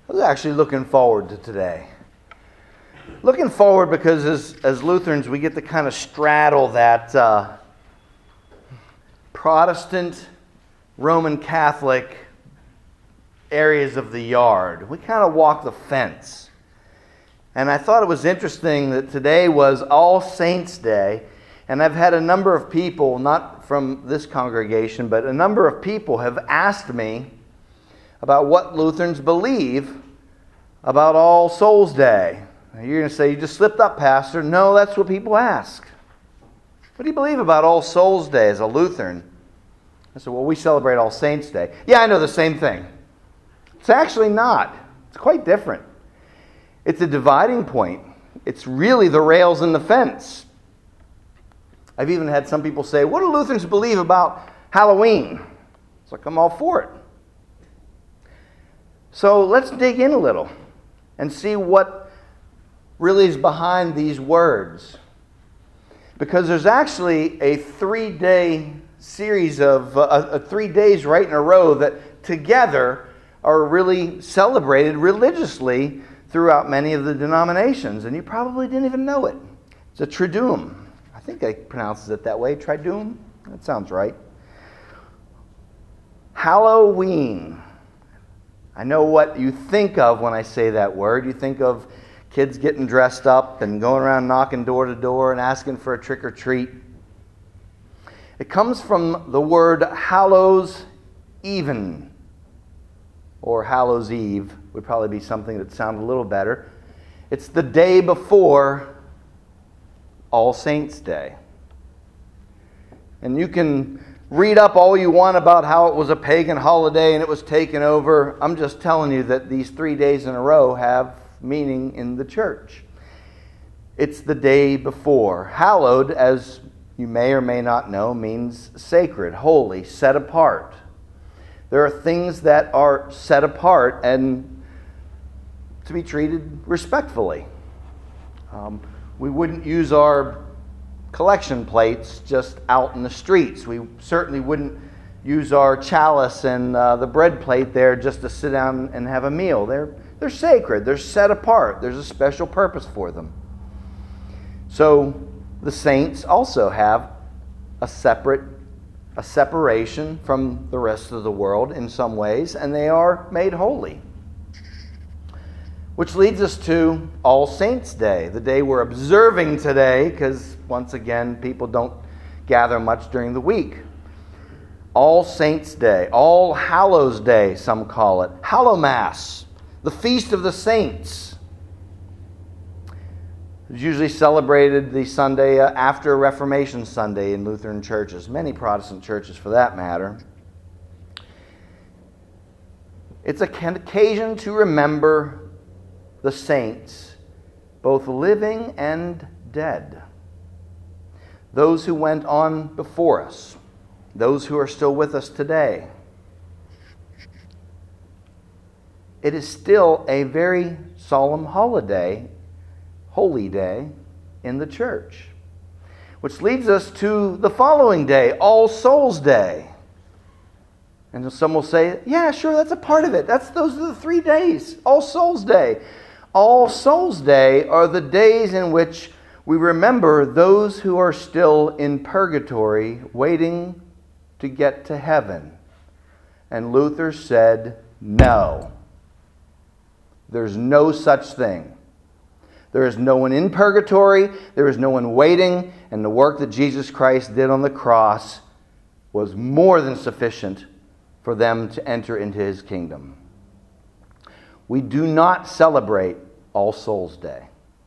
I was actually looking forward to today. Looking forward because as Lutherans, we get to kind of straddle that Protestant, Roman Catholic areas of the yard. We kind of walk the fence. And I thought it was interesting that today was All Saints' Day. And I've had a number of people, not from this congregation, but a number of people have asked me about what Lutherans believe about All Souls' Day. Now you're going to say, you just slipped up, Pastor. No, that's what people ask. What do you believe about All Souls' Day as a Lutheran? I said, well, we celebrate All Saints' Day. Yeah, I know the same thing. It's actually not. It's quite different. It's a dividing point. It's really the rails in the fence. I've even had some people say, what do Lutherans believe about Halloween? It's like, I'm all for it. So let's dig in a little and see what really is behind these words. Because there's actually a 3-day series of 3 days right in a row that together are really celebrated religiously throughout many of the denominations. And you probably didn't even know it. It's a Triduum. I think I pronounces it that way. Triduum? That sounds right. Halloween. I know what you think of when I say that word. You think of kids getting dressed up and going around knocking door to door and asking for a trick or treat. It comes from the word Hallows Even, or Hallows Eve would probably be something that sounds a little better. It's the day before All Saints' Day. And you can read up all you want about how it was a pagan holiday and it was taken over. I'm just telling you that these 3 days in a row have meaning in the church. It's the day before. Hallowed, as you may or may not know, means sacred, holy, set apart. There are things that are set apart and to be treated respectfully. We wouldn't use our collection plates just out in the streets. We certainly wouldn't use our chalice and the bread plate there just to sit down and have a meal. They're sacred. They're set apart. There's a special purpose for them. So the saints also have a separation from the rest of the world in some ways, and they are made holy. Which leads us to All Saints' Day, the day we're observing today, because once again, people don't gather much during the week. All Saints' Day, All Hallows' Day, some call it. Hallowmass, the Feast of the Saints. It's usually celebrated the Sunday after Reformation Sunday in Lutheran churches, many Protestant churches for that matter. It's an occasion to remember the saints, both living and dead. Those who went on before us, those who are still with us today. It is still a very solemn holiday, holy day in the church. Which leads us to the following day, All Souls' Day. And some will say, yeah, sure, that's a part of it. Those are the 3 days, All Souls' Day. All Souls' Day are the days in which we remember those who are still in purgatory waiting to get to heaven. And Luther said, no. There's no such thing. There is no one in purgatory. There is no one waiting. And the work that Jesus Christ did on the cross was more than sufficient for them to enter into His kingdom. We do not celebrate All Souls' Day.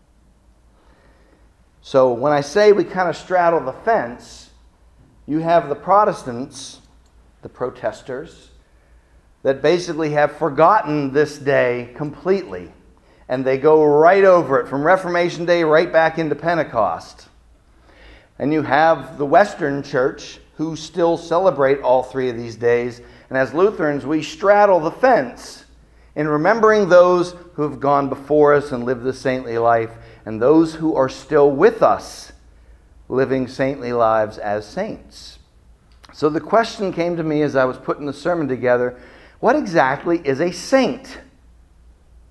So when I say we kind of straddle the fence, you have the Protestants, the protesters, that basically have forgotten this day completely. And they go right over it from Reformation Day right back into Pentecost. And you have the Western Church who still celebrate all 3 of these days. And as Lutherans, we straddle the fence in remembering those who have gone before us and lived the saintly life, and those who are still with us living saintly lives as saints. So the question came to me as I was putting the sermon together, what exactly is a saint?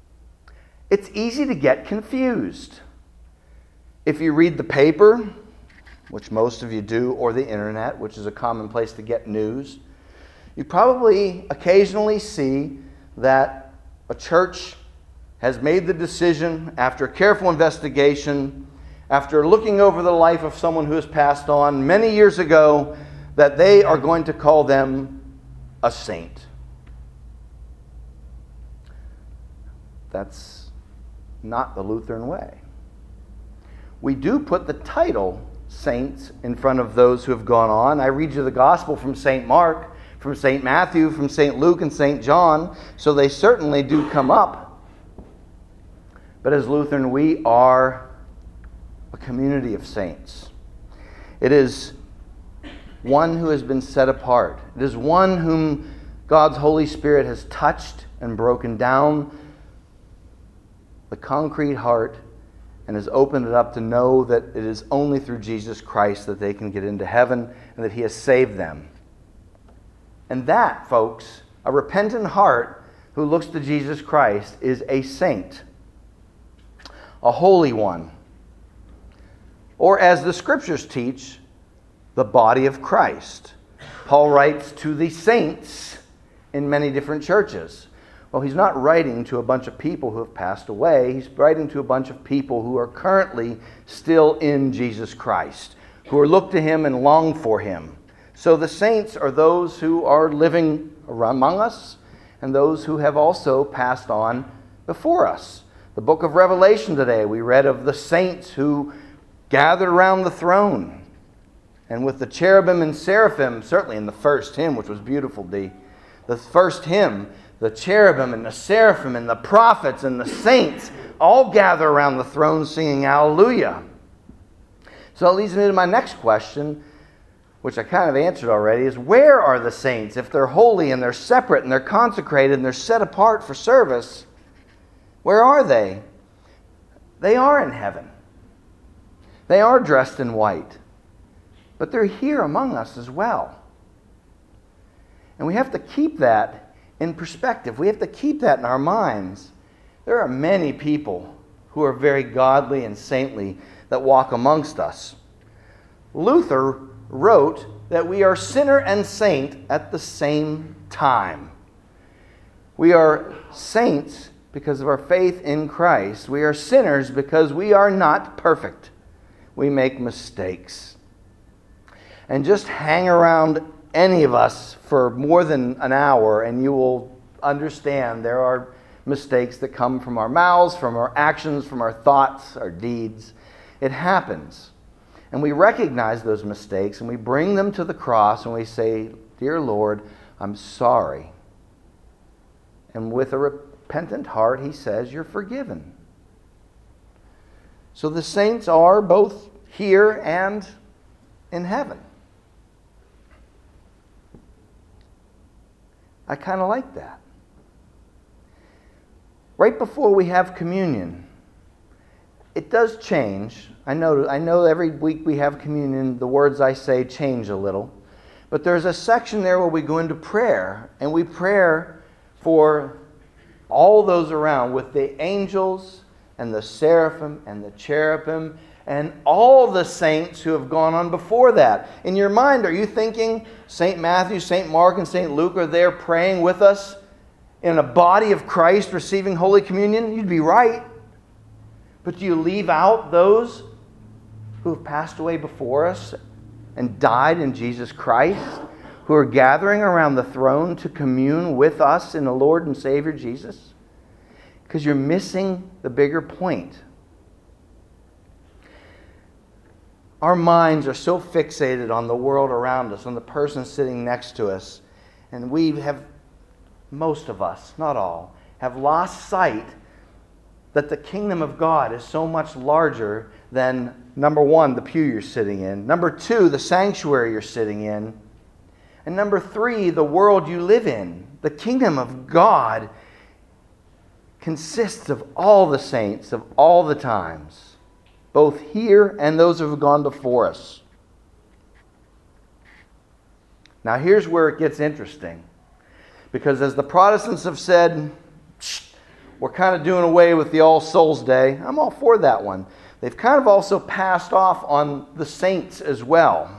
it's easy to get confused. If you read the paper, which most of you do, or the internet, which is a common place to get news, you probably occasionally see that a church has made the decision, after careful investigation, after looking over the life of someone who has passed on many years ago, that they are going to call them a saint. That's not the Lutheran way. We do put the title saints in front of those who have gone on. I read you the gospel from St. Mark, from St. Matthew, from St. Luke, and St. John, so they certainly do come up. But as Lutheran, we are a community of saints. It is one who has been set apart. It is one whom God's Holy Spirit has touched and broken down the concrete heart and has opened it up to know that it is only through Jesus Christ that they can get into heaven and that He has saved them. And that, folks, a repentant heart who looks to Jesus Christ is a saint, a holy one, or as the Scriptures teach, the body of Christ. Paul writes to the saints in many different churches. Well, he's not writing to a bunch of people who have passed away. He's writing to a bunch of people who are currently still in Jesus Christ, who are look to Him and long for Him. So the saints are those who are living among us and those who have also passed on before us. The book of Revelation today, we read of the saints who gathered around the throne. And with the cherubim and seraphim, certainly in the first hymn, which was beautiful, the first hymn, the cherubim and the seraphim and the prophets and the saints all gather around the throne singing Hallelujah. So that leads me to my next question, which I kind of answered already, is where are the saints? If they're holy and they're separate and they're consecrated and they're set apart for service, where are they? They are in heaven. They are dressed in white. But they're here among us as well. And we have to keep that in perspective. We have to keep that in our minds. There are many people who are very godly and saintly that walk amongst us. Luther wrote that we are sinner and saint at the same time. We are saints because of our faith in Christ. We are sinners because we are not perfect. We make mistakes. And just hang around any of us for more than an hour and you will understand there are mistakes that come from our mouths, from our actions, from our thoughts, our deeds. It happens. And we recognize those mistakes and we bring them to the cross and we say, "Dear Lord, I'm sorry." And with a repentant heart, He says, "You're forgiven." So the saints are both here and in heaven. I kind of like that. Right before we have communion, it does change. I know every week we have communion, the words I say change a little. But there's a section there where we go into prayer, and we pray for all those around with the angels and the seraphim and the cherubim and all the saints who have gone on before that. In your mind, are you thinking St. Matthew, St. Mark, and St. Luke are there praying with us in a body of Christ receiving Holy Communion? You'd be right. But do you leave out those who have passed away before us and died in Jesus Christ, who are gathering around the throne to commune with us in the Lord and Savior Jesus? Because you're missing the bigger point. Our minds are so fixated on the world around us, on the person sitting next to us, and we have, most of us, not all, have lost sight that the kingdom of God is so much larger than, number one, the pew you're sitting in, number two, the sanctuary you're sitting in, and number three, the world you live in. The kingdom of God consists of all the saints of all the times, both here and those who have gone before us. Now here's where it gets interesting, because as the Protestants have said, we're kind of doing away with the All Souls Day. I'm all for that one. They've kind of also passed off on the saints as well.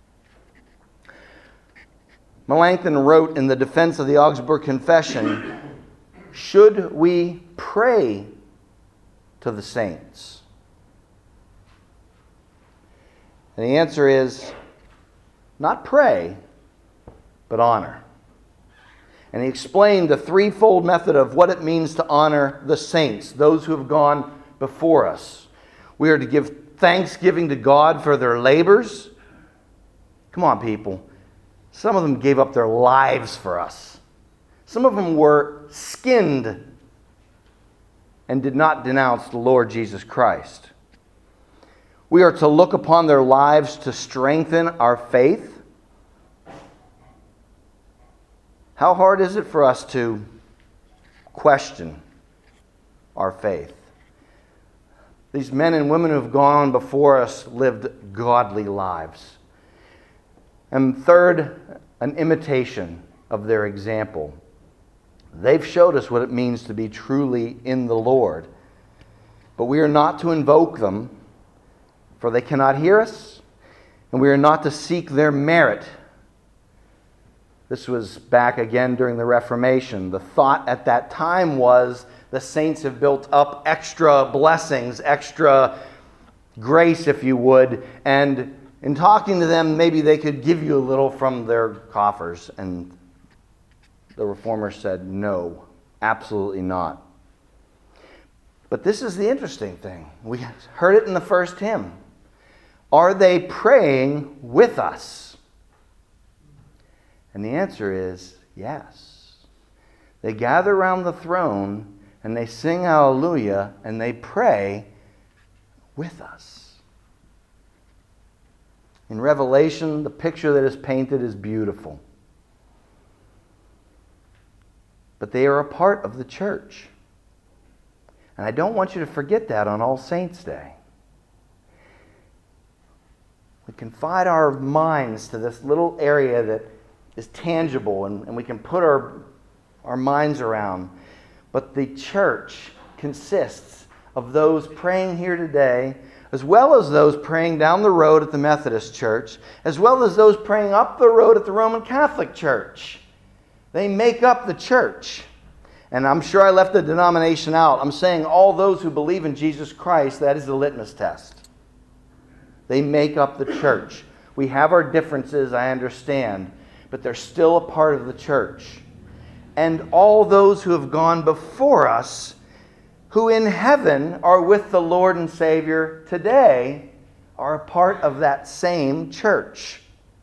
Melanchthon wrote in the defense of the Augsburg Confession, should we pray to the saints? And the answer is, not pray, but honor. And he explained the threefold method of what it means to honor the saints, those who have gone before us. We are to give thanksgiving to God for their labors. Come on, people. Some of them gave up their lives for us. Some of them were skinned and did not denounce the Lord Jesus Christ. We are to look upon their lives to strengthen our faith. How hard is it for us to question our faith? These men and women who have gone before us lived godly lives. And third, an imitation of their example. They've showed us what it means to be truly in the Lord. But we are not to invoke them, for they cannot hear us, and we are not to seek their merit. This was back again during the Reformation. The thought at that time was the saints have built up extra blessings, extra grace, if you would, and in talking to them, maybe they could give you a little from their coffers. And the Reformers said, no, absolutely not. But this is the interesting thing. We heard it in the first hymn. Are they praying with us? And the answer is yes. They gather around the throne and they sing hallelujah and they pray with us. In Revelation, the picture that is painted is beautiful. But they are a part of the church. And I don't want you to forget that on All Saints' Day. We confide our minds to this little area that is tangible and we can put our minds around. But the church consists of those praying here today, as well as those praying down the road at the Methodist Church, as well as those praying up the road at the Roman Catholic Church. They make up the church. And I'm sure I left the denomination out. I'm saying all those who believe in Jesus Christ, that is the litmus test. They make up the church. We have our differences, I understand, but they're still a part of the church. And all those who have gone before us, who in heaven are with the Lord and Savior today, are a part of that same church.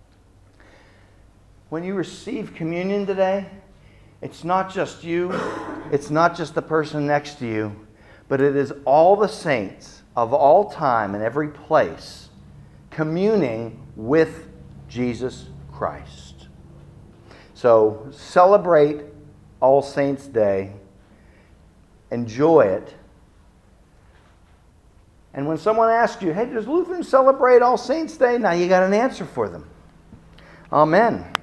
When you receive communion today, it's not just you, it's not just the person next to you, but it is all the saints of all time and every place communing with Jesus Christ. So celebrate All Saints' Day. Enjoy it. And when someone asks you, hey, does Lutheran celebrate All Saints' Day? Now you got an answer for them. Amen.